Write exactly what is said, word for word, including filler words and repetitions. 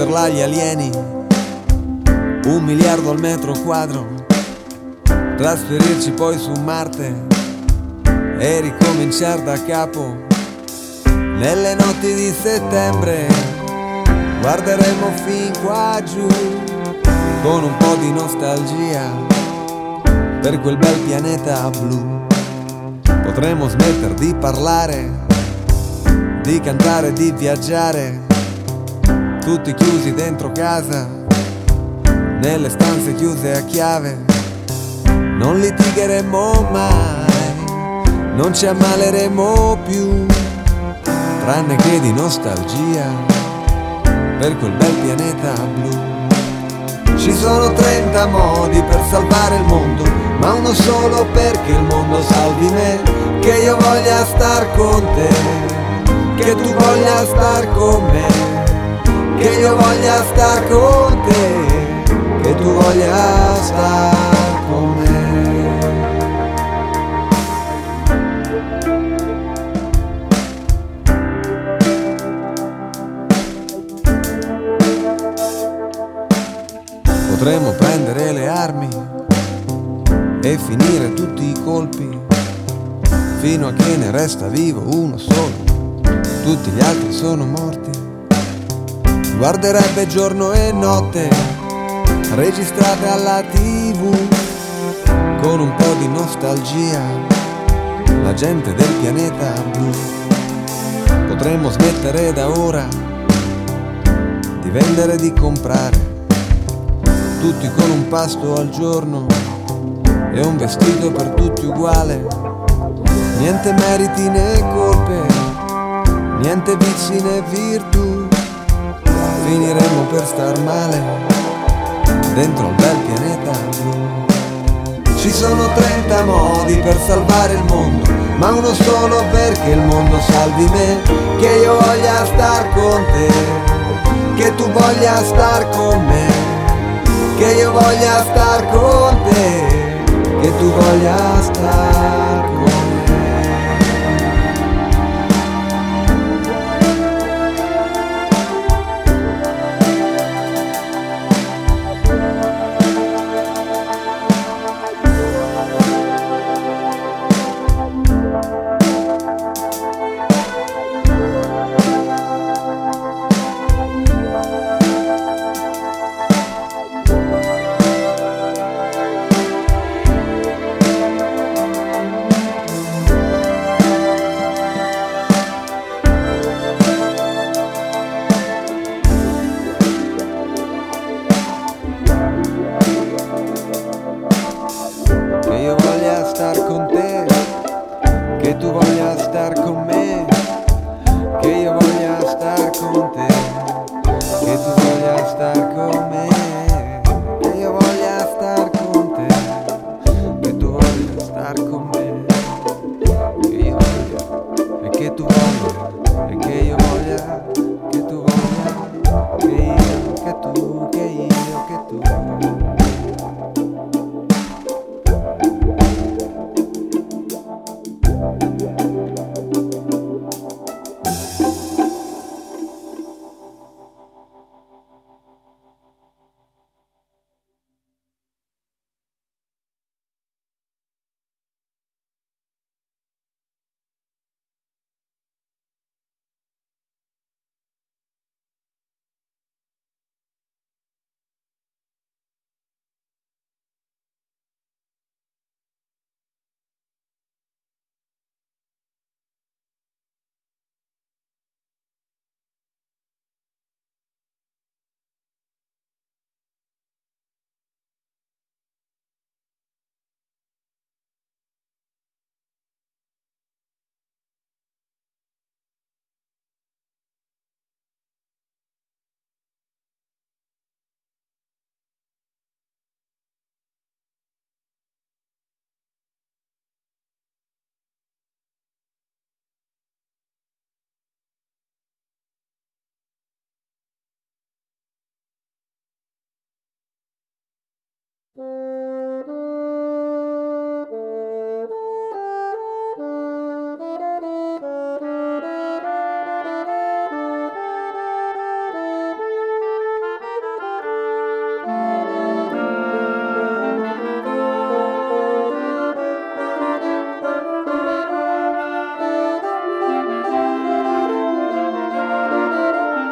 là gli alieni, un miliardo al metro quadro, trasferirci poi su Marte e ricominciare da capo. Nelle notti di settembre guarderemo fin qua giù con un po' di nostalgia per quel bel pianeta blu. Potremo smettere di parlare, di cantare, di viaggiare, tutti chiusi dentro casa, nelle stanze chiuse a chiave. Non litigheremo mai, non ci ammaleremo più, tranne che di nostalgia per quel bel pianeta blu. Ci sono trenta modi per salvare il mondo, ma uno solo perché il mondo salvi me. Che io voglia star con te, che tu voglia star con me, che io voglia star con te, che tu voglia star con me. Potremmo prendere le armi e finire tutti i colpi, fino a che ne resta vivo uno solo, tutti gli altri sono morti. Guarderebbe giorno e notte registrate alla tivù, con un po' di nostalgia, la gente del pianeta blu. Potremmo smettere da ora di vendere e di comprare, tutti con un pasto al giorno e un vestito per tutti uguale. Niente meriti né colpe, niente vizi né virtù, finiremo per star male dentro il bel pianeta blu. Ci sono trenta modi per salvare il mondo, ma uno solo perché il mondo salvi me. Che io voglia star con te, che tu voglia star con me, che io voglia star con te, che tu voglia star con me. Che io voglia star con